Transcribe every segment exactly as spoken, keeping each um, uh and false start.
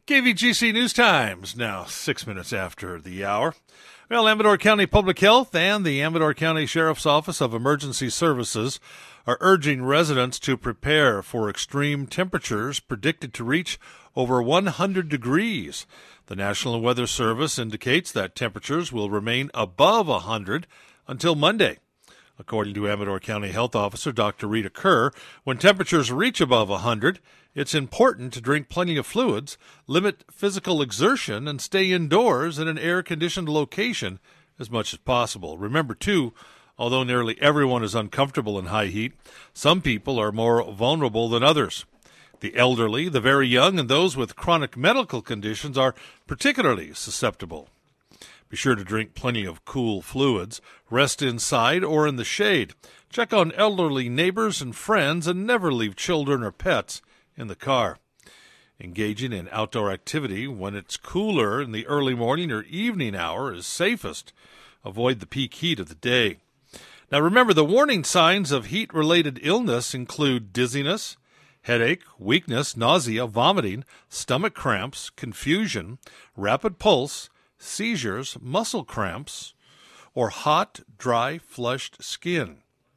K V G C News Times, now six minutes after the hour. Well, Amador County Public Health and the Amador County Sheriff's Office of Emergency Services are urging residents to prepare for extreme temperatures predicted to reach over one hundred degrees. The National Weather Service indicates that temperatures will remain above one hundred until Monday. According to Amador County Health Officer Doctor Rita Kerr, when temperatures reach above one hundred, it's important to drink plenty of fluids, limit physical exertion, and stay indoors in an air-conditioned location as much as possible. Remember, too, although nearly everyone is uncomfortable in high heat, some people are more vulnerable than others. The elderly, the very young, and those with chronic medical conditions are particularly susceptible. Be sure to drink plenty of cool fluids, rest inside or in the shade, check on elderly neighbors and friends, and never leave children or pets in the car. Engaging in outdoor activity when it's cooler in the early morning or evening hour is safest. Avoid the peak heat of the day. Now remember, the warning signs of heat-related illness include dizziness, headache, weakness, nausea, vomiting, stomach cramps, confusion, rapid pulse, seizures, muscle cramps, or hot, dry, flushed skin.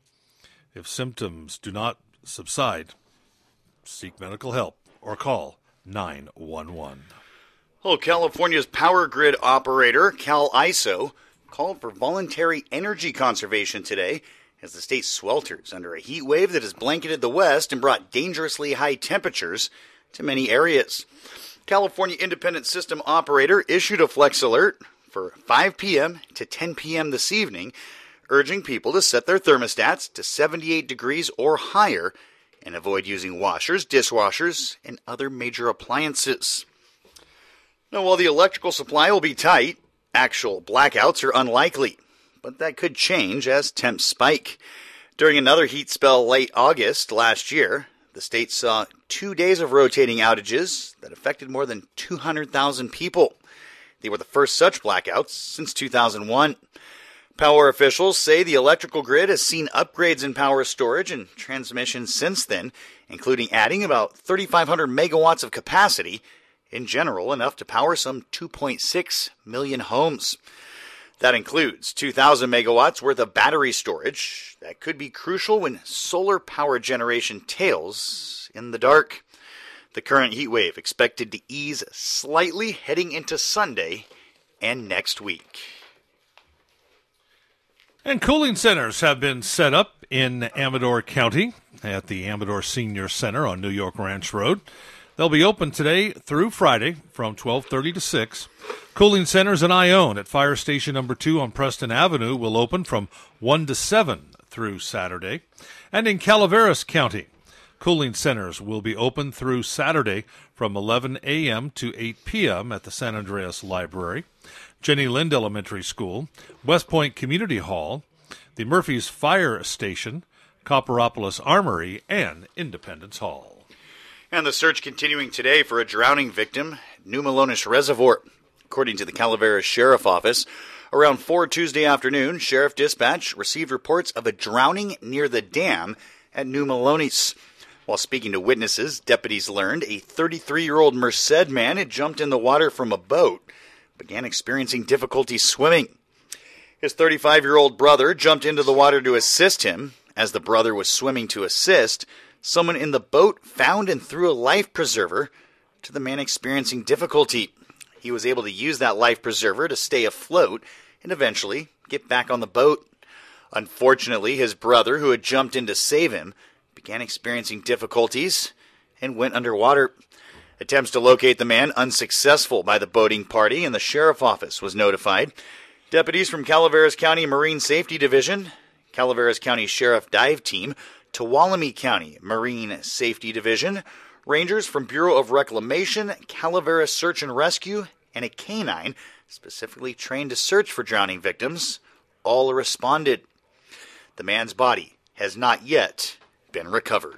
If symptoms do not subside, seek medical help or call nine one one. Well, California's power grid operator, Cal I S O, called for voluntary energy conservation today as the state swelters under a heat wave that has blanketed the West and brought dangerously high temperatures to many areas. California Independent System Operator issued a flex alert for five p.m. to ten p.m. this evening, urging people to set their thermostats to seventy-eight degrees or higher and avoid using washers, dishwashers, and other major appliances. Now, while the electrical supply will be tight, actual blackouts are unlikely, but that could change as temps spike. During another heat spell late August last year, the state saw two days of rotating outages that affected more than two hundred thousand people. They were the first such blackouts since two thousand one. Power officials say the electrical grid has seen upgrades in power storage and transmission since then, including adding about thirty-five hundred megawatts of capacity, in general enough to power some two point six million homes. That includes two thousand megawatts worth of battery storage that could be crucial when solar power generation tails in the dark. The current heat wave expected to ease slightly heading into Sunday and next week. And cooling centers have been set up in Amador County at the Amador Senior Center on New York Ranch Road. They'll be open today through Friday from twelve thirty to six. Cooling centers in Ione at Fire Station Number two on Preston Avenue will open from one to seven through Saturday. And in Calaveras County, cooling centers will be open through Saturday from eleven a.m. to eight p.m. at the San Andreas Library, Jenny Lind Elementary School, West Point Community Hall, the Murphy's Fire Station, Copperopolis Armory, and Independence Hall. And the search continuing today for a drowning victim, New Melones Reservoir. According to the Calaveras Sheriff Office, around four Tuesday afternoon, Sheriff Dispatch received reports of a drowning near the dam at New Melones. While speaking to witnesses, deputies learned a thirty-three-year-old Merced man had jumped in the water from a boat, began experiencing difficulty swimming. His thirty-five-year-old brother jumped into the water to assist him. As the brother was swimming to assist, someone in the boat found and threw a life preserver to the man experiencing difficulty. He was able to use that life preserver to stay afloat and eventually get back on the boat. Unfortunately, his brother, who had jumped in to save him, began experiencing difficulties and went underwater. Attempts to locate the man unsuccessful by the boating party, and the sheriff office was notified. Deputies from Calaveras County Marine Safety Division, Calaveras County Sheriff Dive Team, Tuolumne County Marine Safety Division, Rangers from Bureau of Reclamation, Calaveras Search and Rescue, and a canine specifically trained to search for drowning victims all responded. The man's body has not yet been recovered.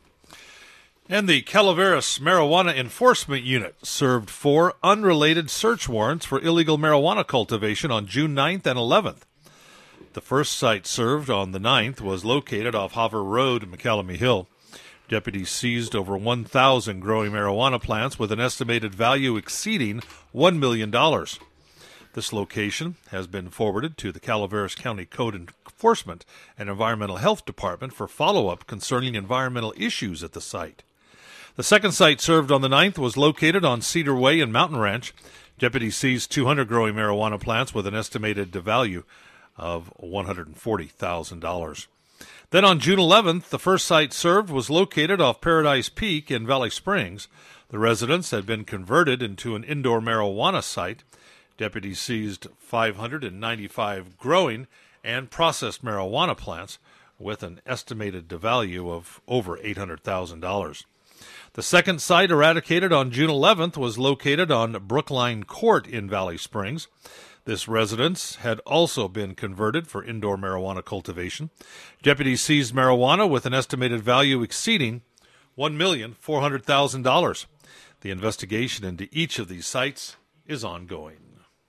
And the Calaveras Marijuana Enforcement Unit served four unrelated search warrants for illegal marijuana cultivation on June ninth and eleventh. The first site served on the ninth was located off Hoover Road in McCallamy Hill. Deputies seized over one thousand growing marijuana plants with an estimated value exceeding one million dollars. This location has been forwarded to the Calaveras County Code Enforcement and Environmental Health Department for follow-up concerning environmental issues at the site. The second site served on the ninth was located on Cedar Way in Mountain Ranch. Deputies seized two hundred growing marijuana plants with an estimated value of one hundred forty thousand dollars. Then on June eleventh, the first site served was located off Paradise Peak in Valley Springs. The residence had been converted into an indoor marijuana site. Deputies seized five hundred ninety-five growing and processed marijuana plants with an estimated value of over eight hundred thousand dollars. The second site eradicated on June eleventh was located on Brookline Court in Valley Springs. This residence had also been converted for indoor marijuana cultivation. Deputies seized marijuana with an estimated value exceeding one million four hundred thousand dollars. The investigation into each of these sites is ongoing.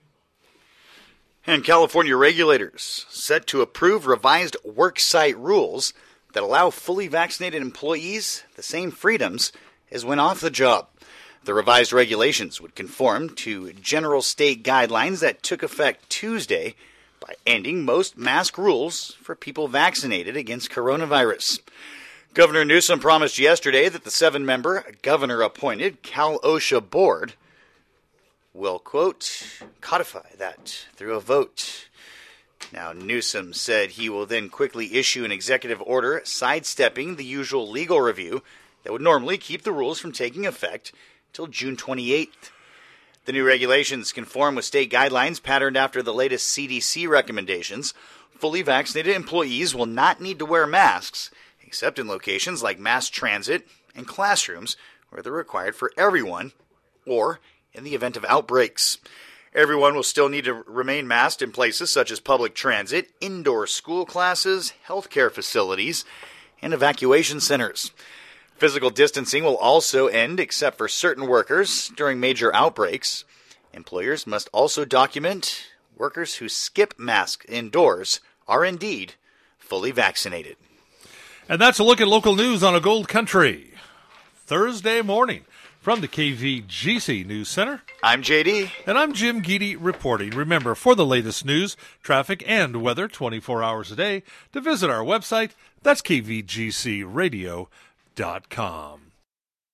And California regulators set to approve revised worksite rules that allow fully vaccinated employees the same freedoms as when off the job. The revised regulations would conform to general state guidelines that took effect Tuesday by ending most mask rules for people vaccinated against coronavirus. Governor Newsom promised yesterday that the seven-member governor-appointed Cal OSHA board will, quote, codify that through a vote. Now, Newsom said he will then quickly issue an executive order sidestepping the usual legal review that would normally keep the rules from taking effect until June twenty-eighth. The new regulations conform with state guidelines patterned after the latest C D C recommendations. Fully vaccinated employees will not need to wear masks, except in locations like mass transit and classrooms, where they're required for everyone, or in the event of outbreaks. Everyone will still need to remain masked in places such as public transit, indoor school classes, healthcare facilities, and evacuation centers. Physical distancing will also end except for certain workers during major outbreaks. Employers must also document workers who skip masks indoors are indeed fully vaccinated. And that's a look at local news on a Gold Country Thursday morning. From the K V G C News Center, I'm J D. And I'm Jim Geedy reporting. Remember, for the latest news, traffic, and weather twenty-four hours a day, to visit our website. That's K V G C radio dot com.